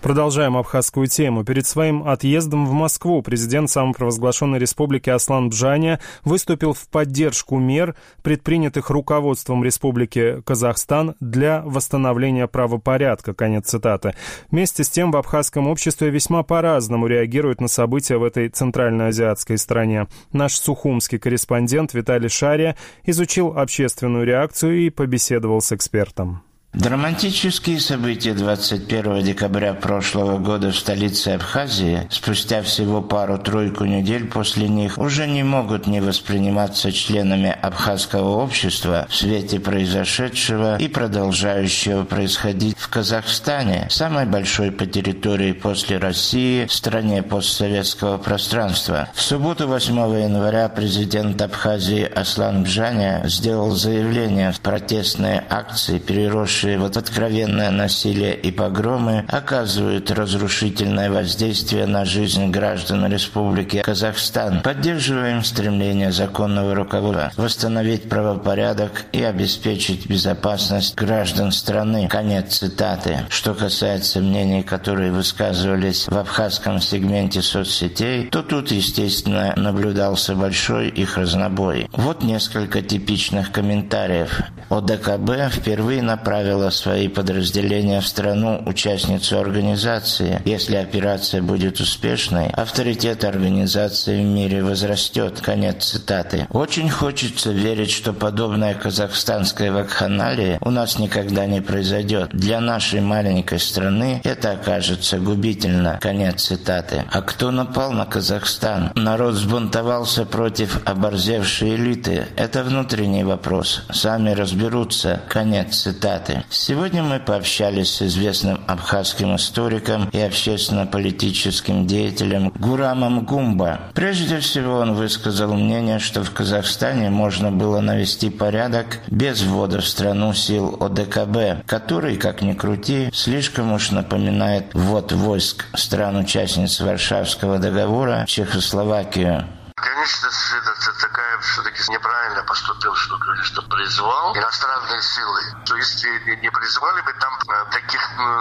Продолжаем абхазскую тему. Перед своим отъездом в Москву президент самопровозглашенной республики Аслан Бжаня выступил в поддержку мер, предпринятых руководством Республики Казахстан для восстановления правопорядка. Конец цитаты. Вместе с тем в абхазском обществе весьма по-разному реагируют на события в этой центральноазиатской стране. Наш сухумский корреспондент Виталий Шария изучил общественную реакцию и побеседовал с экспертом. Драматические события 21 декабря прошлого года в столице Абхазии, спустя всего пару-тройку недель после них, уже не могут не восприниматься членами абхазского общества в свете произошедшего и продолжающего происходить в Казахстане, самой большой по территории после России, стране постсоветского пространства. В субботу 8 января президент Абхазии Аслан Бжаня сделал заявление в протестные акции, переросшие в откровенное насилие и погромы, оказывают разрушительное воздействие на жизнь граждан Республики Казахстан. Поддерживаем стремление законного руководства восстановить правопорядок и обеспечить безопасность граждан страны. Конец цитаты. Что касается мнений, которые высказывались в абхазском сегменте соцсетей, то тут, естественно, наблюдался большой их разнобой. Вот несколько типичных комментариев. ОДКБ впервые направила свои подразделения в страну-участницу организации. Если операция будет успешной, авторитет организации в мире возрастет. Конец цитаты. Очень хочется верить, что подобная казахстанская вакханалия у нас никогда не произойдет. Для нашей маленькой страны это окажется губительно. Конец цитаты. А кто напал на Казахстан? Народ взбунтовался против оборзевшей элиты. Это внутренний вопрос. Сами разберутся. Конец цитаты. Сегодня мы пообщались с известным абхазским историком и общественно-политическим деятелем Гурамом Гумба. Прежде всего он высказал мнение, что в Казахстане можно было навести порядок без ввода в страну сил ОДКБ, который, как ни крути, слишком уж напоминает ввод войск стран-участниц Варшавского договора в Чехословакию. Конечно, это такая все-таки неправильно поступил, что призвал иностранные силы. То если не призвали бы там таких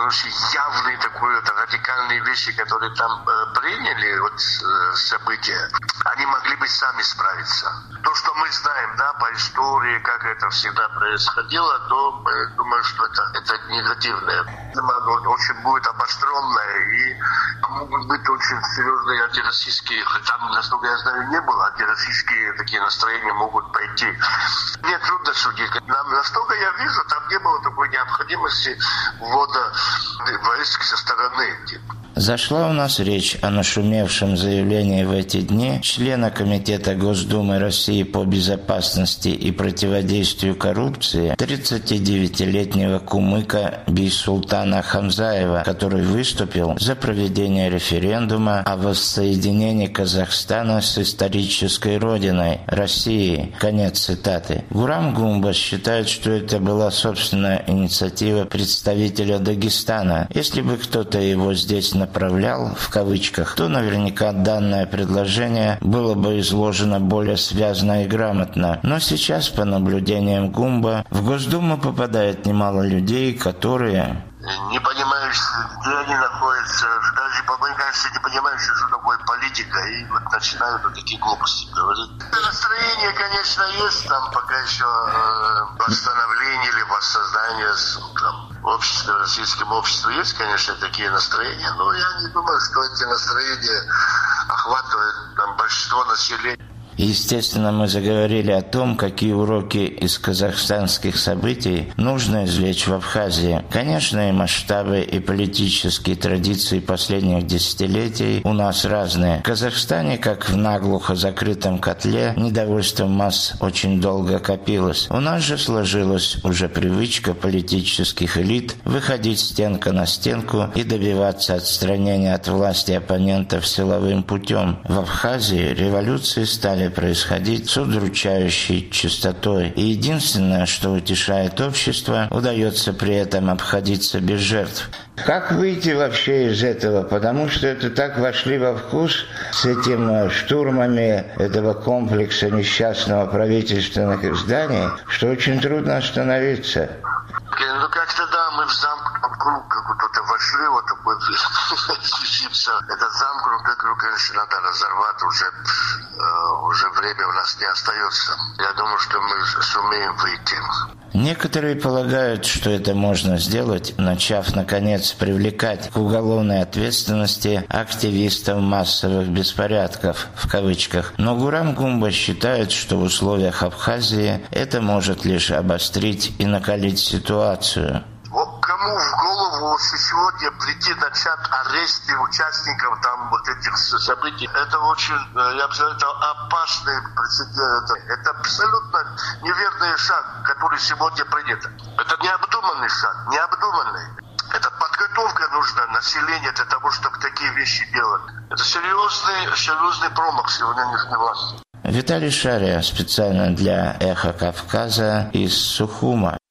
явные такой радикальные вещи, которые там приняли события, они могли бы сами справиться. То, что мы знаем, да, по истории, как это всегда происходило, то думаю, что это негативное. Очень будет обостренное и могут быть очень серьезные антироссийские, там, насколько я знаю, не было, антироссийские такие настроения могут пойти. Мне трудно судить. Настолько я вижу, там не было такой необходимости ввода войск со стороны. Зашла у нас речь о нашумевшем заявлении в эти дни члена Комитета Госдумы России по безопасности и противодействию коррупции 39-летнего кумыка Бейсултана Хамзаева, который выступил за проведение референдума о воссоединении Казахстана с исторической родиной России. Конец цитаты. Гурам Гумба считает, что это была собственная инициатива представителя Дагестана. Если бы кто-то его здесь направлял, в кавычках, то наверняка данное предложение было бы изложено более связно и грамотно. Но сейчас, по наблюдениям Гумба, в Госдуму попадает немало людей, которые не понимаешь, где они находятся, даже, мне кажется, не понимаешь, что такое политика, и вот начинают вот такие глупости говорить. Настроение, конечно, есть, там пока еще восстановление или воссоздание там, общества, российском обществе есть, конечно, такие настроения, но я не думаю, что эти настроения охватывают там большинство населения. Естественно, мы заговорили о том, какие уроки из казахстанских событий нужно извлечь в Абхазии. Конечно, и масштабы, и политические традиции последних десятилетий у нас разные. В Казахстане, как в наглухо закрытом котле, недовольство масс очень долго копилось. У нас же сложилась уже привычка политических элит выходить стенка на стенку и добиваться отстранения от власти оппонентов силовым путем. В Абхазии революции стали происходить с удручающей частотой. И единственное, что утешает общество, удается при этом обходиться без жертв. Как выйти вообще из этого? Потому что это так вошли во вкус с этим штурмами этого комплекса несчастного правительственных зданий, что очень трудно остановиться. Ну как-то да, мы в замкнутом круг как будто вошли, вот мы решимся этот замкнутый круг, конечно, надо разорвать, уже время у нас не остается. Я думаю, что мы сумеем выйти. Некоторые полагают, что это можно сделать, начав, наконец, привлекать к уголовной ответственности активистов массовых беспорядков, в кавычках. Но Гурам Гумба считает, что в условиях Абхазии это может лишь обострить и накалить ситуацию. Кому в голову сегодня прийти начать аресты участников там вот этих событий, это очень, я бы сказал, это опасный прецедент. Это абсолютно неверный шаг, который сегодня принят. Это необдуманный шаг, необдуманный. Это подготовка нужна населения для того, чтобы такие вещи делать. Это серьезный промах сегодняшней власти. Виталий Шария специально для «Эхо Кавказа» из Сухума.